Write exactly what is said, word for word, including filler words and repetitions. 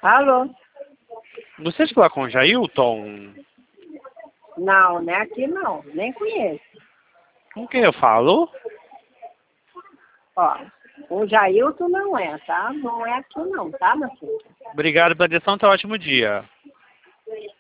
Alô? Gostaria de falar com o Jailton? Não, não é aqui não, nem conheço. Com quem eu falo? Ó, o Jailton não é, tá? Não é aqui não, tá, meu filho? Obrigado pela atenção, tá um ótimo dia.